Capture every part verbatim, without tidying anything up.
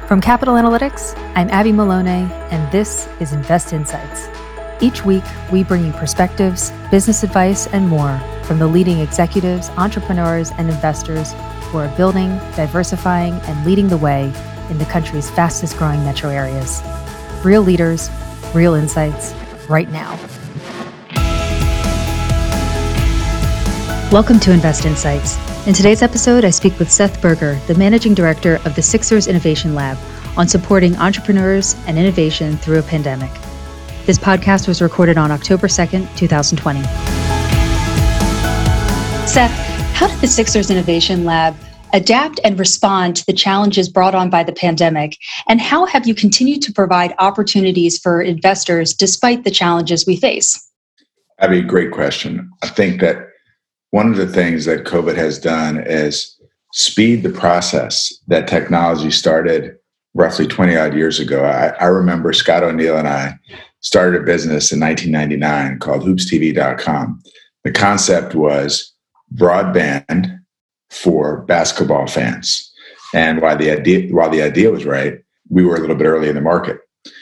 From Capital Analytics, I'm Abby Maloney, and this is Invest Insights. Each week, we bring you perspectives, business advice, and more from the leading executives, entrepreneurs, and investors who are building, diversifying, and leading the way in the country's fastest growing metro areas. Real leaders, real insights, right now. Welcome to Invest Insights. In today's episode, I speak with Seth Berger, the Managing Director of the Sixers Innovation Lab, on supporting entrepreneurs and innovation through a pandemic. This podcast was recorded on October second, twenty twenty. Seth, how did the Sixers Innovation Lab adapt and respond to the challenges brought on by the pandemic? And how have you continued to provide opportunities for investors despite the challenges we face? Abby, great question. I think that one of the things that COVID has done is speed the process that technology started roughly twenty odd years ago. I, I remember Scott O'Neill and I started a business in nineteen ninety-nine called hoops t v dot com. The concept was broadband for basketball fans. And while the idea, while the idea was right, we were a little bit early in the market.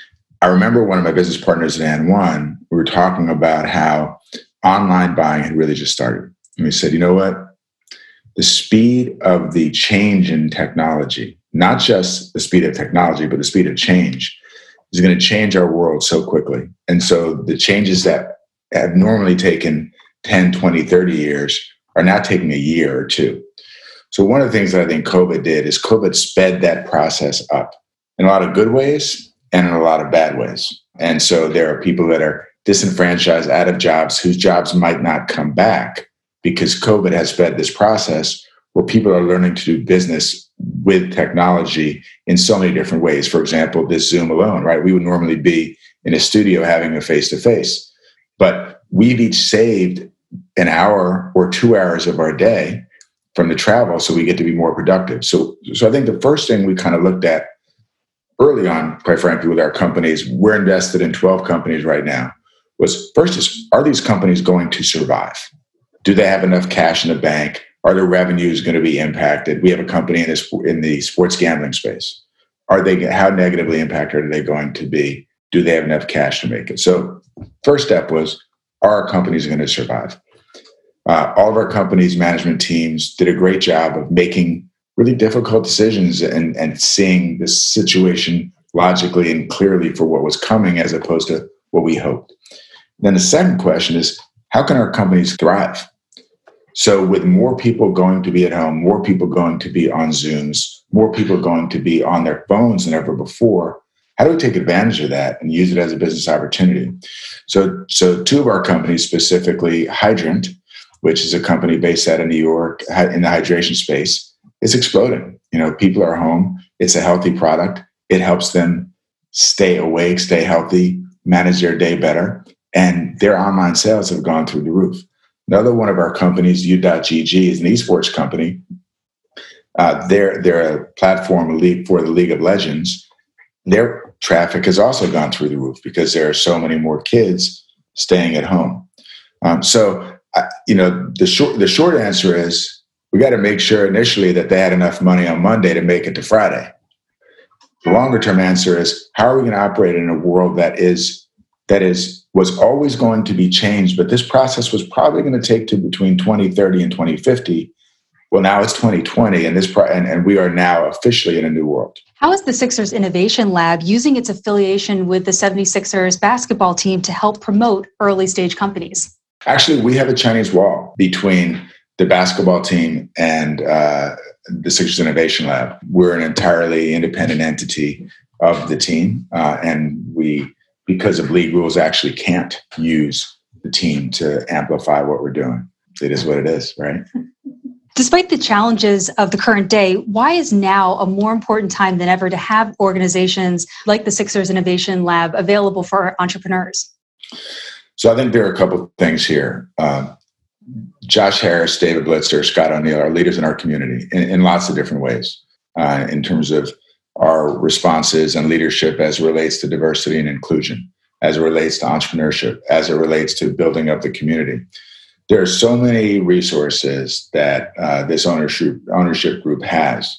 I remember one of my business partners at N one, we were talking about how online buying had really just started. And we said, you know what? The speed of the change in technology, not just the speed of technology, but the speed of change, is going to change our world so quickly. And so the changes that have normally taken ten, twenty, thirty years are now taking a year or two. So one of the things that I think COVID did is COVID sped that process up in a lot of good ways and in a lot of bad ways. And so there are people that are disenfranchised, out of jobs, whose jobs might not come back, because COVID has sped this process where people are learning to do business with technology in so many different ways. For example, this Zoom alone, right? We would normally be in a studio having a face-to-face, but we've each saved an hour or two hours of our day from the travel so we get to be more productive. So, so I think the first thing we kind of looked at early on, quite frankly, with our companies, we're invested in twelve companies right now, was first is, are these companies going to survive? Do they have enough cash in the bank? Are their revenues going to be impacted? We have a company in this in the sports gambling space. Are they how negatively impacted are they going to be? Do they have enough cash to make it? So, first step was, are our companies going to survive? Uh, all of our companies' management teams did a great job of making really difficult decisions and, and seeing the situation logically and clearly for what was coming as opposed to what we hoped. Then the second question is, how can our companies thrive? So with more people going to be at home, more people going to be on Zooms, more people going to be on their phones than ever before, how do we take advantage of that and use it as a business opportunity? So, so two of our companies, specifically Hydrant, which is a company based out of New York in the hydration space, is exploding. You know, people are home. It's a healthy product. It helps them stay awake, stay healthy, manage their day better. And their online sales have gone through the roof. Another one of our companies, U dot G G, is an esports company. Uh, they're, they're a platform for the League of Legends. Their traffic has also gone through the roof because there are so many more kids staying at home. Um, so, uh, you know, the short, the short answer is we got to make sure initially that they had enough money on Monday to make it to Friday. The longer term answer is, how are we going to operate in a world that is that is was always going to be changed, but this process was probably going to take to between twenty thirty and twenty fifty. Well, now it's twenty twenty, and this pro- and, and we are now officially in a new world. How is the Sixers Innovation Lab using its affiliation with the seventy-sixers basketball team to help promote early stage companies? Actually, we have a Chinese wall between the basketball team and uh, the Sixers Innovation Lab. We're an entirely independent entity of the team, uh, and we, because of league rules, actually can't use the team to amplify what we're doing. It is what it is, right? Despite the challenges of the current day, why is now a more important time than ever to have organizations like the Sixers Innovation Lab available for entrepreneurs? So I think there are a couple of things here. Um, Josh Harris, David Blitzer, Scott O'Neill are leaders in our community in, in lots of different ways, uh, in terms of our responses and leadership as it relates to diversity and inclusion, as it relates to entrepreneurship, as it relates to building up the community. There are so many resources that uh, this ownership ownership group has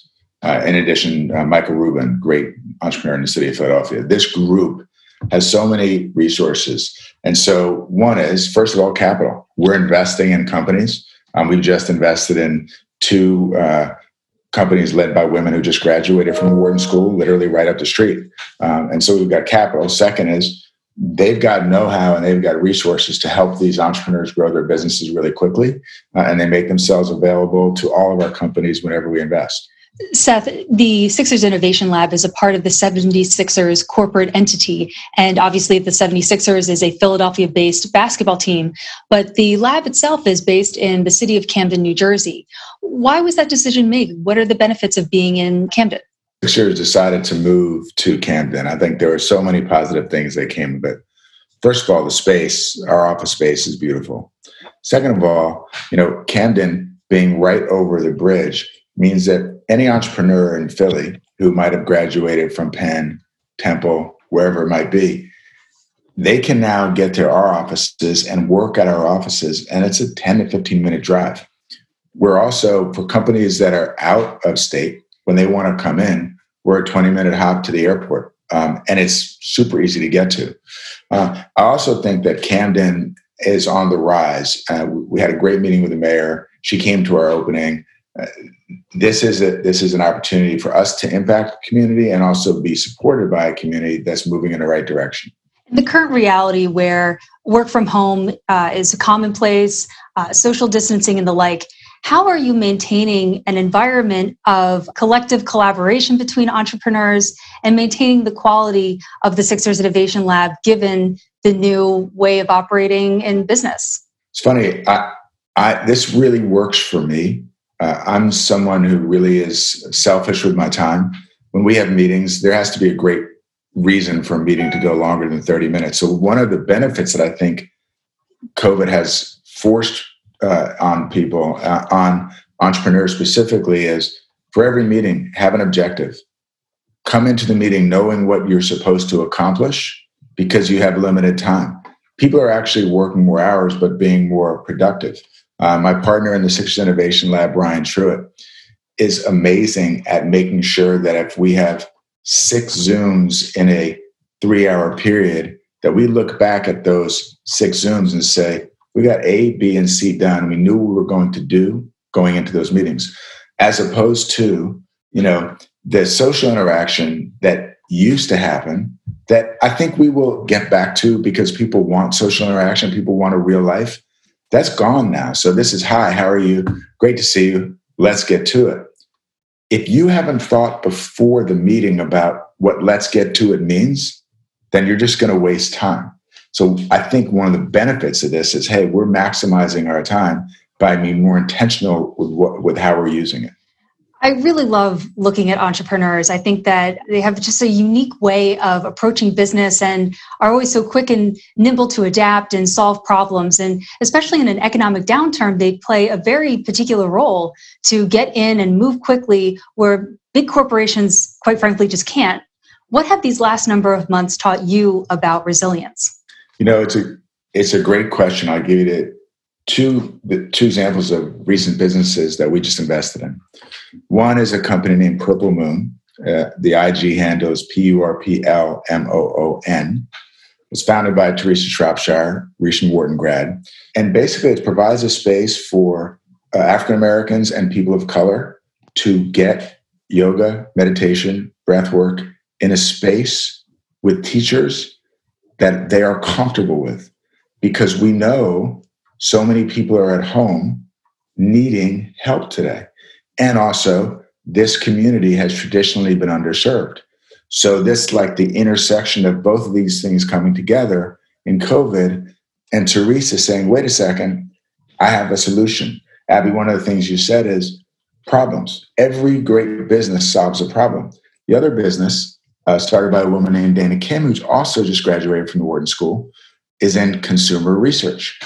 Uh, in addition, uh, Michael Rubin, great entrepreneur in the city of Philadelphia. This group has so many resources. And so one is, first of all, capital. We're investing in companies. Um, we've just invested in two uh, companies led by women who just graduated from Wharton School, literally right up the street. Um, and so we've got capital. Second is they've got know-how and they've got resources to help these entrepreneurs grow their businesses really quickly. Uh, and they make themselves available to all of our companies whenever we invest. Seth, the Sixers Innovation Lab is a part of the seventy-sixers corporate entity. And obviously the seventy-sixers is a Philadelphia-based basketball team, but the lab itself is based in the city of Camden, New Jersey. Why was that decision made? What are the benefits of being in Camden? Sixers decided to move to Camden. I think there were so many positive things that came of it. First of all, the space, our office space is beautiful. Second of all, you know, Camden being right over the bridge means that any entrepreneur in Philly who might have graduated from Penn, Temple, wherever it might be, they can now get to our offices and work at our offices, and it's a ten to fifteen minute drive. We're also, for companies that are out of state, when they want to come in, we're a twenty minute hop to the airport, um, and it's super easy to get to. Uh, I also think that Camden is on the rise. Uh, we had a great meeting with the mayor. She came to our opening. Uh, this is a this is an opportunity for us to impact the community and also be supported by a community that's moving in the right direction. The current reality where work from home uh, is commonplace, uh, social distancing and the like, how are you maintaining an environment of collective collaboration between entrepreneurs and maintaining the quality of the Sixers Innovation Lab given the new way of operating in business? It's funny. I, I, this really works for me. Uh, I'm someone who really is selfish with my time. When we have meetings, there has to be a great reason for a meeting to go longer than thirty minutes. So one of the benefits that I think COVID has forced uh, on people, uh, on entrepreneurs specifically, is for every meeting, have an objective. Come into the meeting knowing what you're supposed to accomplish because you have limited time. People are actually working more hours, but being more productive. Uh, my partner in the Sixers Innovation Lab, Brian Truitt, is amazing at making sure that if we have six Zooms in a three-hour period, that we look back at those six Zooms and say, we got A, B, and C done. We knew what we were going to do going into those meetings, as opposed to, you know, the social interaction that used to happen that I think we will get back to because people want social interaction. People want a real life. That's gone now. So this is, hi, how are you? Great to see you. Let's get to it. If you haven't thought before the meeting about what let's get to it means, then you're just going to waste time. So I think one of the benefits of this is, hey, we're maximizing our time by being more intentional with what, with how we're using it. I really love looking at entrepreneurs. I think that they have just a unique way of approaching business and are always so quick and nimble to adapt and solve problems. And especially in an economic downturn, they play a very particular role to get in and move quickly where big corporations, quite frankly, just can't. What have these last number of months taught you about resilience? You know, it's a it's a great question. I'll give you the two the two examples of recent businesses that we just invested in. One is a company named Purple Moon. Uh, the I G handle is P U R P L M O O N. It was founded by Teresa Shropshire, recent Wharton grad. And basically it provides a space for uh, African Americans and people of color to get yoga, meditation, breath work in a space with teachers that they are comfortable with. Because we know so many people are at home needing help today. And also, this community has traditionally been underserved. So this, like the intersection of both of these things coming together in COVID, and Teresa saying, wait a second, I have a solution. Abby, one of the things you said is problems. Every great business solves a problem. The other business, uh, started by a woman named Dana Kim, who's also just graduated from the Wharton School, is in consumer research.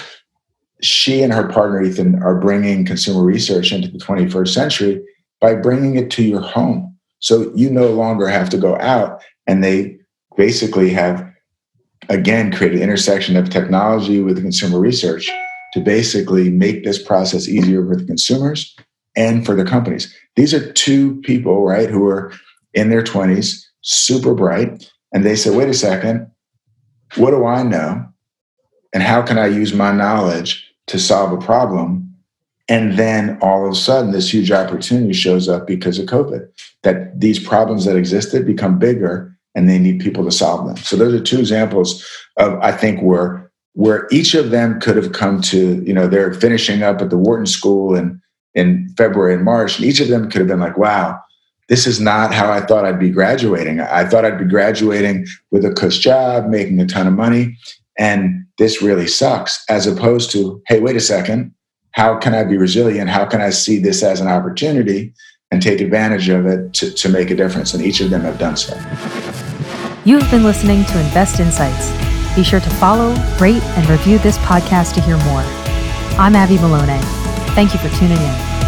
She and her partner, Ethan, are bringing consumer research into the twenty-first century by bringing it to your home. So you no longer have to go out, and they basically have, again, created an intersection of technology with consumer research to basically make this process easier for the consumers and for the companies. These are two people, right, who are in their twenties, super bright. And they said, wait a second, what do I know? And how can I use my knowledge to solve a problem? And then all of a sudden, this huge opportunity shows up because of COVID, that these problems that existed become bigger and they need people to solve them. So those are two examples of, I think, where, where each of them could have come to, you know, they're finishing up at the Wharton School in, in February and March, and each of them could have been like, wow, this is not how I thought I'd be graduating. I thought I'd be graduating with a cush job, making a ton of money, and this really sucks, as opposed to, hey, wait a second, how can I be resilient? How can I see this as an opportunity and take advantage of it to, to make a difference? And each of them have done so. You have been listening to Invest Insights. Be sure to follow, rate, and review this podcast to hear more. I'm Abby Maloney. Thank you for tuning in.